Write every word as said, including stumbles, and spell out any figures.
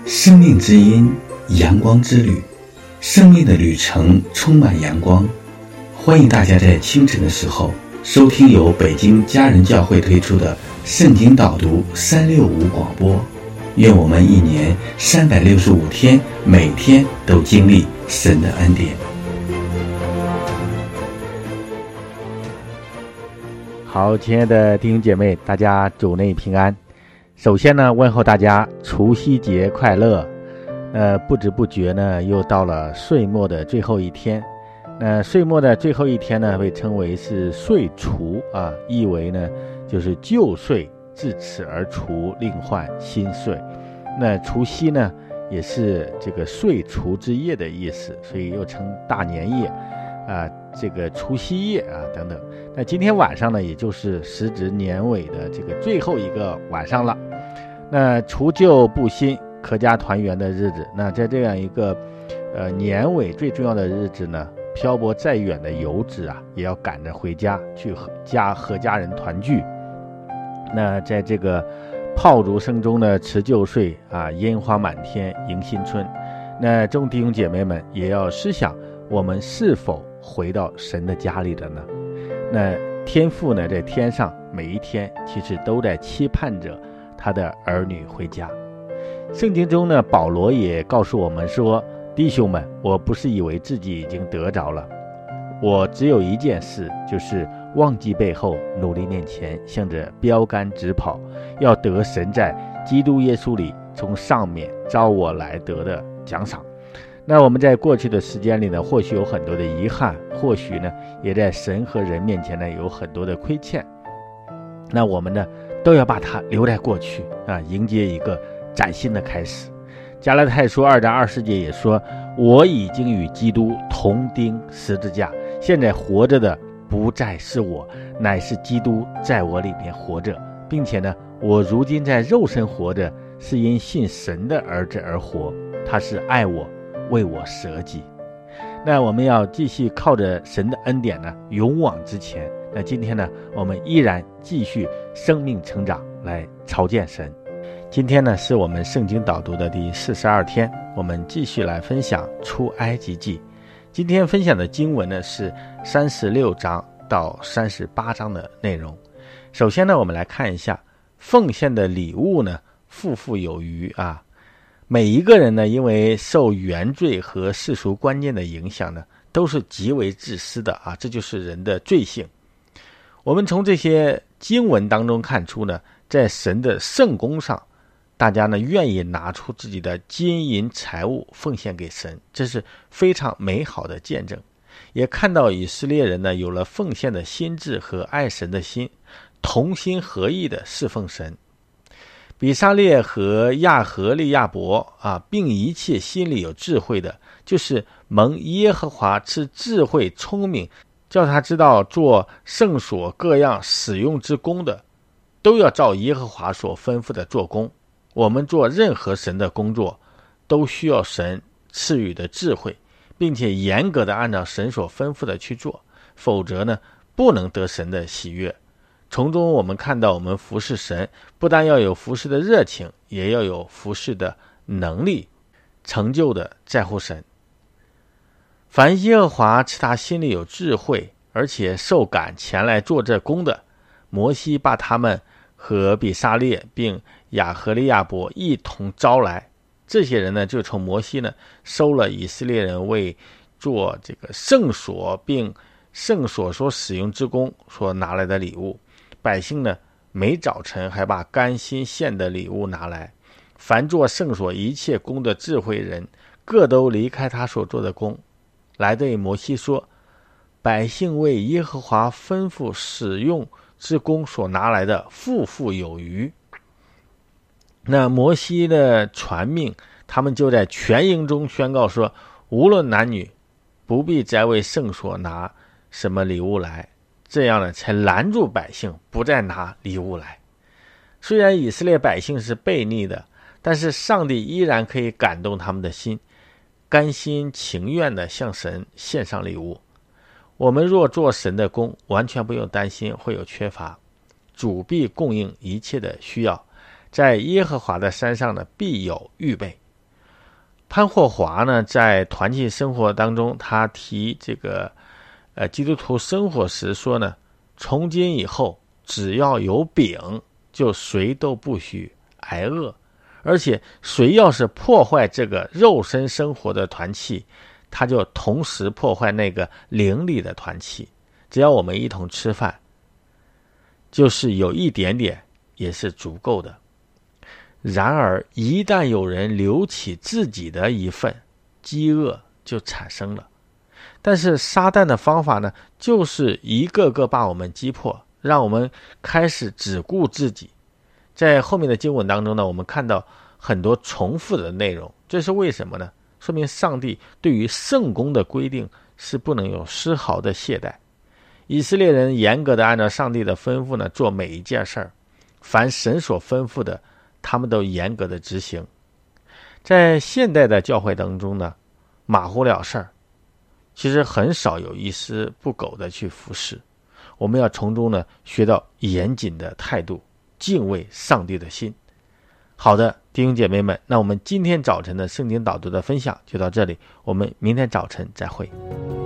生命之音，阳光之旅，生命的旅程充满阳光。欢迎大家在清晨的时候收听由北京家人教会推出的圣经导读三六五广播。愿我们一年三百六十五天，每天都经历神的恩典。 好，亲爱的弟兄姐妹，大家主内平安。首先呢，问候大家除夕节快乐。呃，不知不觉呢，又到了岁末的最后一天。那岁末的最后一天呢，被称为是岁除啊，意为呢就是旧岁自此而除，另换新岁。那除夕呢，也是这个岁除之夜的意思，所以又称大年夜啊，这个除夕夜啊等等。那今天晚上呢，也就是时值年尾的这个最后一个晚上了。那除旧布新，阖家团圆的日子。那在这样一个呃年尾最重要的日子呢，漂泊再远的游子啊，也要赶着回家去和家和家人团聚。那在这个炮竹声中呢，辞旧岁啊，烟花满天迎新春。那众弟兄姐妹们也要思想，我们是否回到神的家里了呢？那天父呢，在天上每一天其实都在期盼着他的儿女回家。圣经中呢，保罗也告诉我们说，弟兄们，我不是以为自己已经得着了，我只有一件事，就是忘记背后，努力面前，向着标杆直跑，要得神在基督耶稣里从上面招我来得的奖赏。那我们在过去的时间里呢，或许有很多的遗憾，或许呢也在神和人面前呢有很多的亏欠。那我们呢都要把它留在过去啊，迎接一个崭新的开始。加拉太书二章二十节也说，我已经与基督同钉十字架，现在活着的不再是我，乃是基督在我里面活着，并且呢，我如今在肉身活着，是因信神的儿子而活，他是爱我，为我舍己。那我们要继续靠着神的恩典呢，勇往直前。那今天呢，我们依然继续生命成长，来朝见神。今天呢，是我们圣经导读的第四十二天，我们继续来分享出埃及记。今天分享的经文呢，是三十六章到三十八章的内容。首先呢，我们来看一下奉献的礼物呢，富富有余啊。每一个人呢，因为受原罪和世俗观念的影响呢，都是极为自私的啊，这就是人的罪性。我们从这些经文当中看出呢，在神的圣工上，大家呢愿意拿出自己的金银财物奉献给神，这是非常美好的见证。也看到以色列人呢有了奉献的心智和爱神的心，同心合意的侍奉神。比撒列和亚和利亚伯啊，并一切心里有智慧的，就是蒙耶和华赐智慧聪明，叫他知道做圣所各样使用之功的，都要照耶和华所吩咐的做工。我们做任何神的工作，都需要神赐予的智慧，并且严格的按照神所吩咐的去做，否则呢，不能得神的喜悦。从中我们看到，我们服侍神不但要有服侍的热情，也要有服侍的能力，成就的在乎神。凡耶和华赐他心里有智慧，而且受感前来做这工的，摩西把他们和比撒列并亚和利亚伯一同招来。这些人呢，就从摩西呢收了以色列人为做这个圣所并圣所所使用之功所拿来的礼物。百姓呢，每早晨还把甘心献的礼物拿来。凡做圣所一切工的智慧人，各都离开他所做的工，来对摩西说，百姓为耶和华吩咐使用之功所拿来的富富有余。那摩西的传命，他们就在全营中宣告说，无论男女，不必再为圣所拿什么礼物来，这样呢，才拦住百姓不再拿礼物来。虽然以色列百姓是悖逆的，但是上帝依然可以感动他们的心，甘心情愿地向神献上礼物。我们若做神的工，完全不用担心会有缺乏，主必供应一切的需要，在耶和华的山上呢，必有预备。 潘霍华呢，在团契生活当中，他提这个呃基督徒生活时说呢，从今以后只要有饼，就谁都不许挨饿，而且谁要是破坏这个肉身生活的团契，他就同时破坏那个灵里的团契。只要我们一同吃饭，就是有一点点也是足够的。然而一旦有人留起自己的一份，饥饿就产生了。但是撒旦的方法呢，就是一个个把我们击破，让我们开始只顾自己。在后面的经文当中呢，我们看到很多重复的内容，这是为什么呢？说明上帝对于圣工的规定是不能有丝毫的懈怠。以色列人严格的按照上帝的吩咐呢做每一件事儿，凡神所吩咐的，他们都严格的执行。在现代的教会当中呢，马虎了事儿，其实很少有一丝不苟的去服侍。我们要从中呢学到严谨的态度，敬畏上帝的心。好的，弟兄姐妹们，那我们今天早晨的圣经导读的分享就到这里，我们明天早晨再会。